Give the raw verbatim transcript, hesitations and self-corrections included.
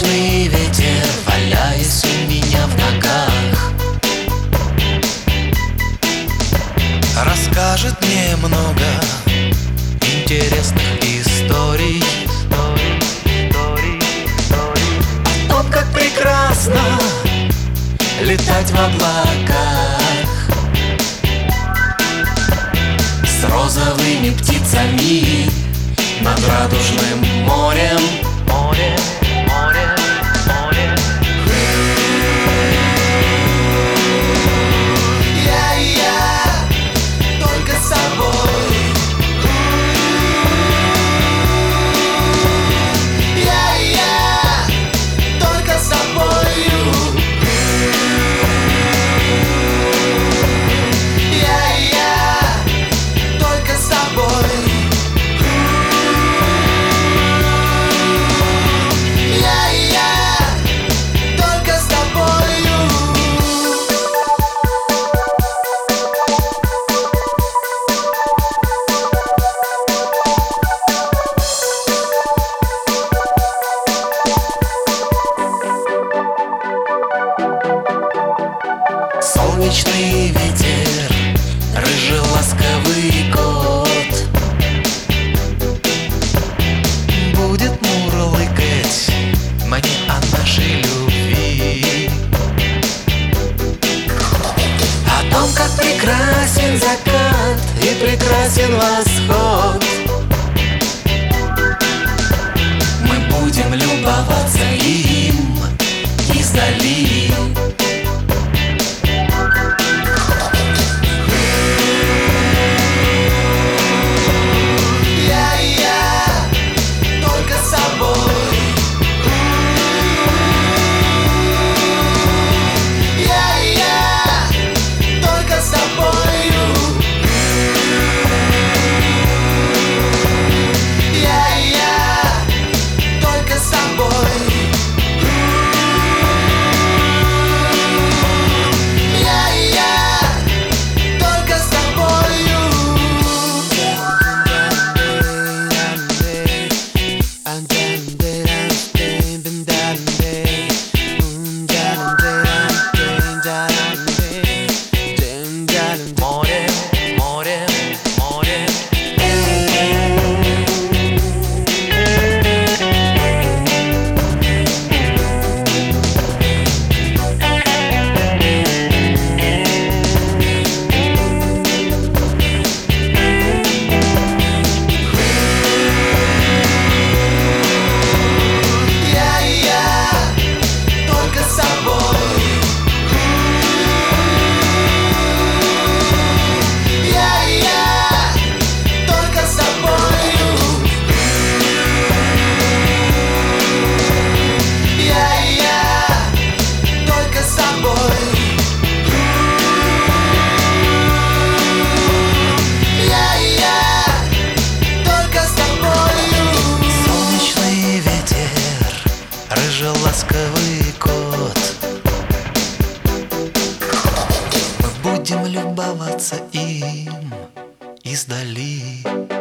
Солнечный ветер, валяясь у меня в ногах, расскажет мне много интересных историй, о том, как прекрасно летать в облаках с розовыми птицами над радужным морем. Море, море, море. Я, я, только с собой. Я, я, только с собою. Я, я, только с собой. Солнечный ветер, рыжий ласковый кот будет мурлыкать мне о нашей любви, о том, как прекрасен закат и прекрасен восход. Мы будем любоваться им издали. Море, море, море. Я, я, только с собой. Ласковый кот, мы будем любоваться им издали.